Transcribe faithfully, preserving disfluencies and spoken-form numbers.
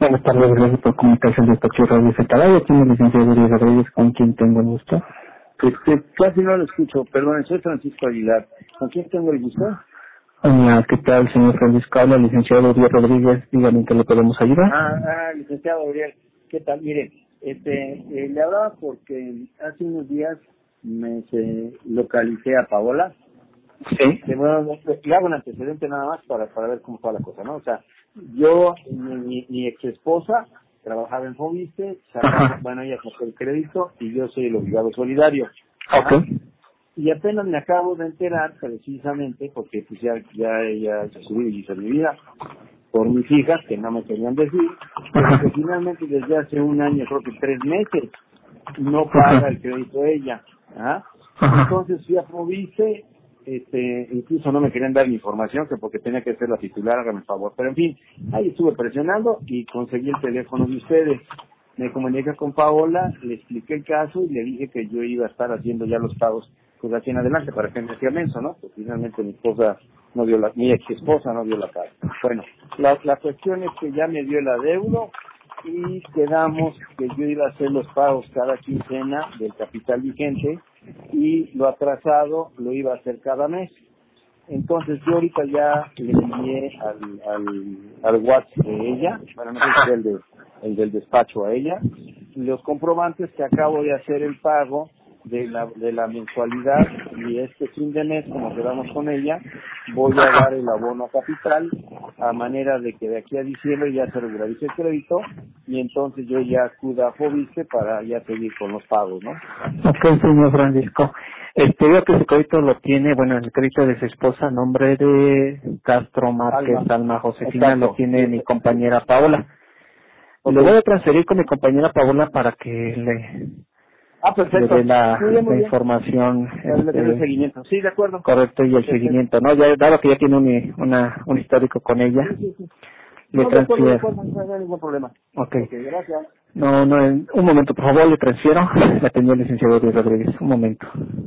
Buenas tardes, gracias por comunicación de Tokio Radio Secretario. Tiene el licenciado Uriel Rodríguez, con quien tengo el gusto. Este, casi no lo escucho, perdón, soy Francisco Aguilar. ¿Con quién tengo el gusto? Hola, ¿qué tal, señor Francisco? Habla el licenciado Uriel Rodríguez. Dígame en qué le podemos ayudar. Ah, ah, licenciado Uriel, ¿qué tal? Mire, este, eh, le hablaba porque hace unos días me se, localicé a Paola. Sí. Que, bueno, le hago un antecedente nada más para, para ver cómo está la cosa, ¿no? O sea, yo, mi, mi, mi ex esposa trabajaba en Fobiste, sacamos, bueno, ella sacó el crédito y yo soy el obligado solidario. Ajá. Ok. Y apenas me acabo de enterar, precisamente, porque pues ya, ya ella se subió y hizo mi vida, por mis hijas, que no me querían decir, pero que finalmente desde hace un año, creo que tres meses, no paga el crédito ella. ¿Ah? Entonces fui a Fobiste, este, incluso no me querían dar mi información, que porque tenía que ser la titular, hágame el favor. Pero en fin, ahí estuve presionando y conseguí el teléfono de ustedes. Me comuniqué con Paola, le expliqué el caso y le dije que yo iba a estar haciendo ya los pagos pues aquí en adelante para que me hacía menso, ¿no? Pues finalmente mi esposa no dio la, mi ex esposa no dio la cara. Bueno, la, la cuestión es que ya me dio el adeudo y quedamos que yo iba a hacer los pagos cada quincena del capital vigente y lo atrasado lo iba a hacer cada mes. Entonces yo ahorita ya le envié al, al, al WhatsApp de ella, para no sé el, de, el del despacho a ella, los comprobantes que acabo de hacer el pago de la, de la mensualidad y este fin de mes, como quedamos con ella, voy a dar el abono a capital a manera de que de aquí a diciembre ya se regularice el crédito y entonces yo ya acuda a Fobiste para ya seguir con los pagos, ¿no? Ok, señor Francisco. Este, veo que su crédito lo tiene, bueno, el crédito de su esposa, a nombre de Castro Márquez Alma. Alma Josefina, Exacto. lo tiene mi compañera Paola. Okay. Le voy a transferir con mi compañera Paola para que le, Ah, le perfecto. dé la, Muy bien, muy la bien. información Le doy el este, seguimiento. Sí, de acuerdo. correcto y el Perfecto. seguimiento, ¿no? Ya dado que ya tiene un, una, un histórico con ella, Sí, sí, sí. le No, de acuerdo, de transfiero. acuerdo, no hay ningún problema. Ok. Ok, gracias. No, no, en- un momento, por favor, le transfiero. La atendió el licenciado Luis Rodríguez. Un momento.